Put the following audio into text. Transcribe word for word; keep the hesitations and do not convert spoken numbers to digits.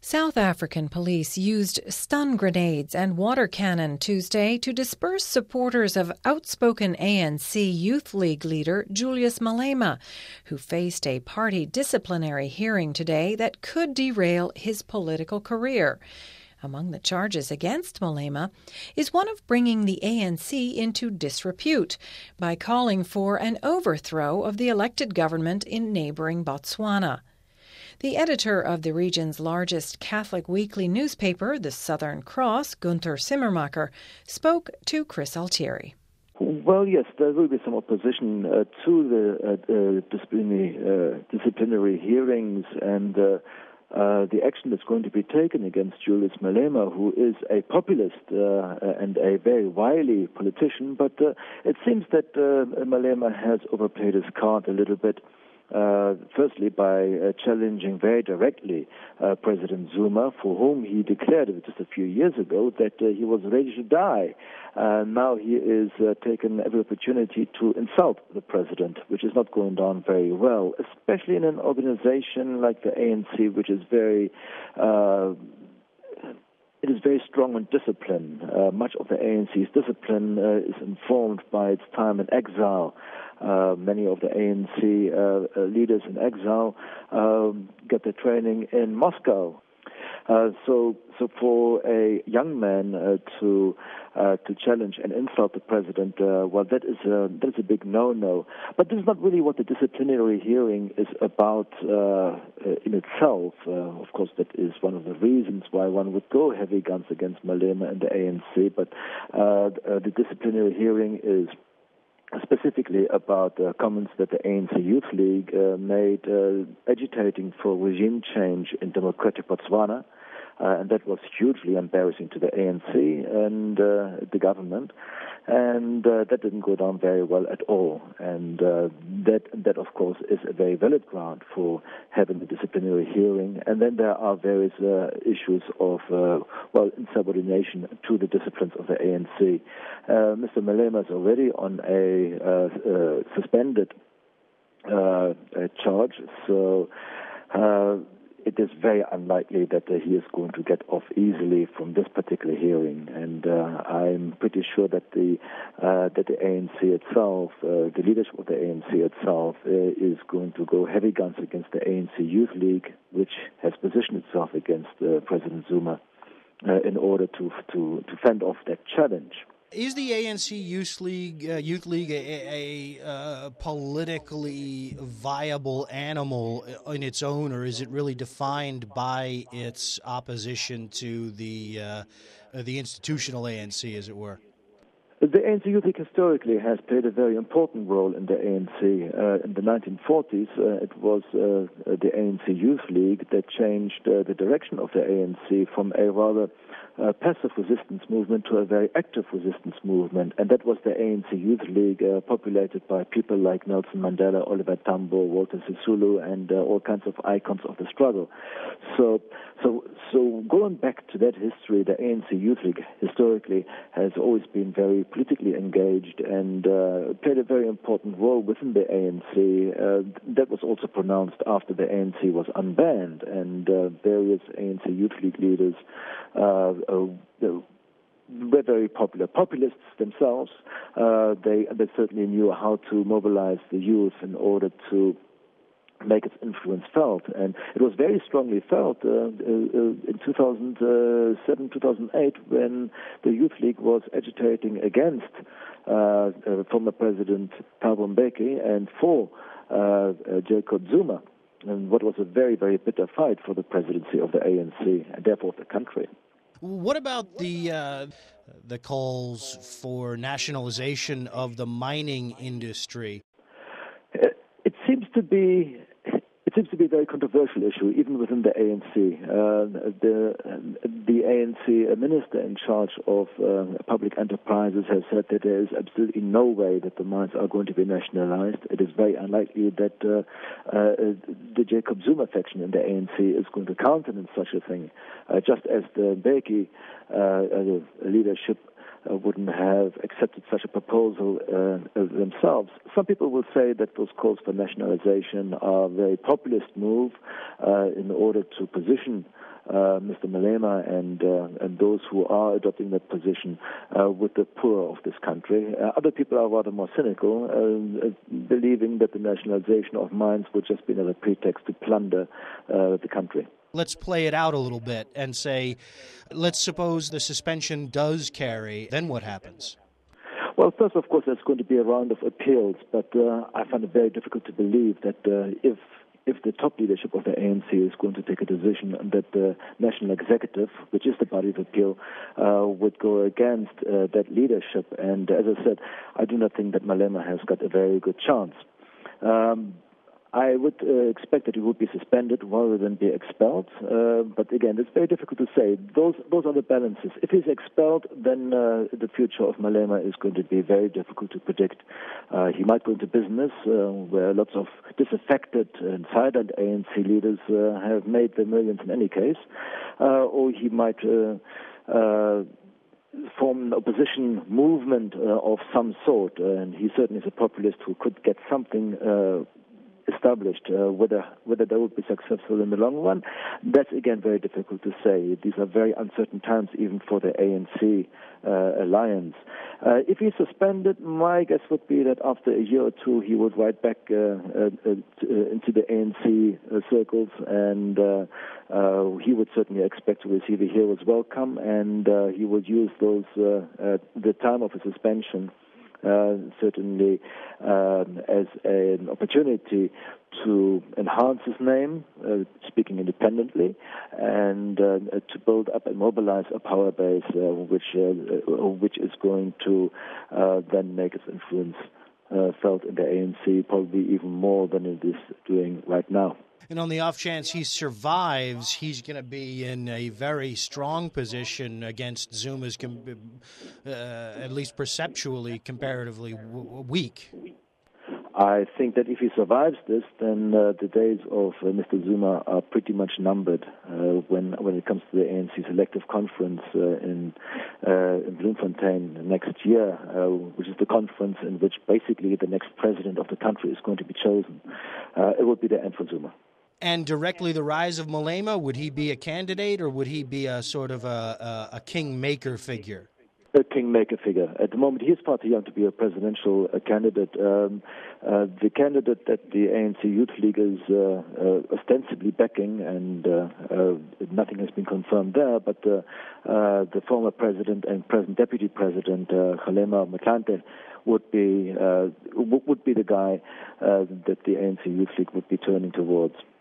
South African police used stun grenades and water cannon Tuesday to disperse supporters of outspoken A N C Youth League leader Julius Malema, who faced a party disciplinary hearing today that could derail his political career. Among the charges against Malema is one of bringing the A N C into disrepute by calling for an overthrow of the elected government in neighboring Botswana. The editor of the region's largest Catholic weekly newspaper, the Southern Cross, Gunther Simmermacher, spoke to Chris Altieri. Well, yes, there will be some opposition uh, to the uh, disciplinary, uh, disciplinary hearings and uh, uh, the action that's going to be taken against Julius Malema, who is a populist uh, and a very wily politician. But uh, it seems that uh, Malema has overplayed his card a little bit. Uh, firstly, by uh, challenging very directly uh, President Zuma, for whom he declared just a few years ago that uh, he was ready to die. Uh, now he is uh, taken every opportunity to insult the president, which is not going down very well, especially in an organization like the A N C, which is very... Uh, It is very strong on discipline. Uh, much of the A N C's discipline uh, is informed by its time in exile. Uh, many of the A N C uh, uh, leaders in exile um, get their training in Moscow. Uh, so, so for a young man uh, to uh, to challenge and insult the president, uh, well, that is a that is a big no-no. But this is not really what the disciplinary hearing is about uh, in itself. Uh, of course, that is one of the reasons why one would go heavy guns against Malema and the A N C. But uh, the disciplinary hearing is specifically about uh, comments that the A N C Youth League uh, made uh, agitating for regime change in democratic Botswana, uh, and that was hugely embarrassing to the A N C and uh, the government, and uh, that didn't go down very well at all. And uh, that, that, of course, is a very valid ground for having a disciplinary hearing. And then there are various uh, issues of, uh, well, insubordination to the disciplines of the A N C. Uh, Mister Malema is already on a uh, uh, suspended uh, a charge, so uh, it is very unlikely that uh, he is going to get off easily from this particular hearing. And uh, I'm pretty sure that the uh, that the A N C itself, uh, the leadership of the A N C itself, uh, is going to go heavy guns against the A N C Youth League, which has positioned itself against uh, President Zuma uh, in order to to to fend off that challenge. Is the A N C Youth League, uh, Youth League a, a uh, politically viable animal in its own, or is it really defined by its opposition to the uh, the institutional A N C, as it were? The A N C Youth League historically has played a very important role in the A N C. Uh, in the nineteen forties, uh, it was uh, the A N C Youth League that changed uh, the direction of the A N C from a rather uh, passive resistance movement to a very active resistance movement. And that was the A N C Youth League, uh, populated by people like Nelson Mandela, Oliver Tambo, Walter Sisulu, and uh, all kinds of icons of the struggle. So, so, so going back to that history, the A N C Youth League historically has always been very politically engaged and uh, played a very important role within the A N C. Uh, that was also pronounced after the A N C was unbanned, and uh, various A N C Youth League leaders uh, uh, were very popular. Populists themselves, uh, they, they certainly knew how to mobilize the youth in order to make its influence felt, and it was very strongly felt uh, uh, in two thousand seven, two thousand eight, when the Youth League was agitating against uh, uh, former President Thabo Mbeki and for uh, uh, Jacob Zuma, and what was a very, very bitter fight for the presidency of the A N C and therefore of the country. What about the uh, the calls for nationalization of the mining industry? It, it seems to be. It seems to be a very controversial issue, even within the A N C. Uh, the the A N C minister in charge of uh, public enterprises has said that there is absolutely no way that the mines are going to be nationalized. It is very unlikely that uh, uh, the Jacob Zuma faction in the A N C is going to countenance such a thing, uh, just as the Mbeki uh, leadership Uh, wouldn't have accepted such a proposal uh, themselves. Some people will say that those calls for nationalization are a very populist move uh, in order to position uh, Mister Malema and uh, and those who are adopting that position uh, with the poor of this country. Uh, other people are rather more cynical, uh, believing that the nationalization of mines would just be another pretext to plunder uh, the country. Let's play it out a little bit and say, let's suppose the suspension does carry, then what happens? Well, first, of course, there's going to be a round of appeals, but uh, I find it very difficult to believe that uh, if if the top leadership of the A N C is going to take a decision that the National Executive, which is the body of appeal, uh, would go against uh, that leadership. And as I said, I do not think that Malema has got a very good chance. Um, I would uh, expect that he would be suspended rather than be expelled. Uh, but again, it's very difficult to say. Those those are the balances. If he's expelled, then uh, the future of Malema is going to be very difficult to predict. Uh, he might go into business uh, where lots of disaffected and silent A N C leaders uh, have made their millions in any case. Uh, or he might uh, uh, form an opposition movement uh, of some sort. Uh, and he certainly is a populist who could get something uh, established. Uh, whether whether they would be successful in the long run, that's again very difficult to say. These are very uncertain times even for the A N C uh, alliance. Uh, if he's suspended, my guess would be that after a year or two he would ride back uh, uh, uh, into the A N C uh, circles, and uh, uh, he would certainly expect to receive a hero's welcome, and uh, he would use those uh, uh, the time of his suspension Uh, certainly um, as an opportunity to enhance his name, uh, speaking independently, and uh, to build up and mobilize a power base uh, which uh, which is going to uh, then make its influence uh, felt in the A N C probably even more than it is doing right now. And on the off chance he survives, he's going to be in a very strong position against Zuma's, uh, at least perceptually, comparatively w- weak. I think that if he survives this, then uh, the days of uh, Mister Zuma are pretty much numbered uh, when when it comes to the A N C's elective conference uh, in, uh, in Bloemfontein next year, uh, which is the conference in which basically the next president of the country is going to be chosen. Uh, it would be the end for Zuma. And directly the rise of Malema, would he be a candidate or would he be a sort of a, a, a kingmaker figure? A kingmaker figure. At the moment, he is far too young to be a presidential uh, candidate. Um, uh, the candidate that the A N C Youth League is uh, uh, ostensibly backing, and uh, uh, nothing has been confirmed there, but uh, uh, the former president and present deputy president, uh, Kgalema Motlanthe, would be uh, would be the guy uh, that the A N C Youth League would be turning towards.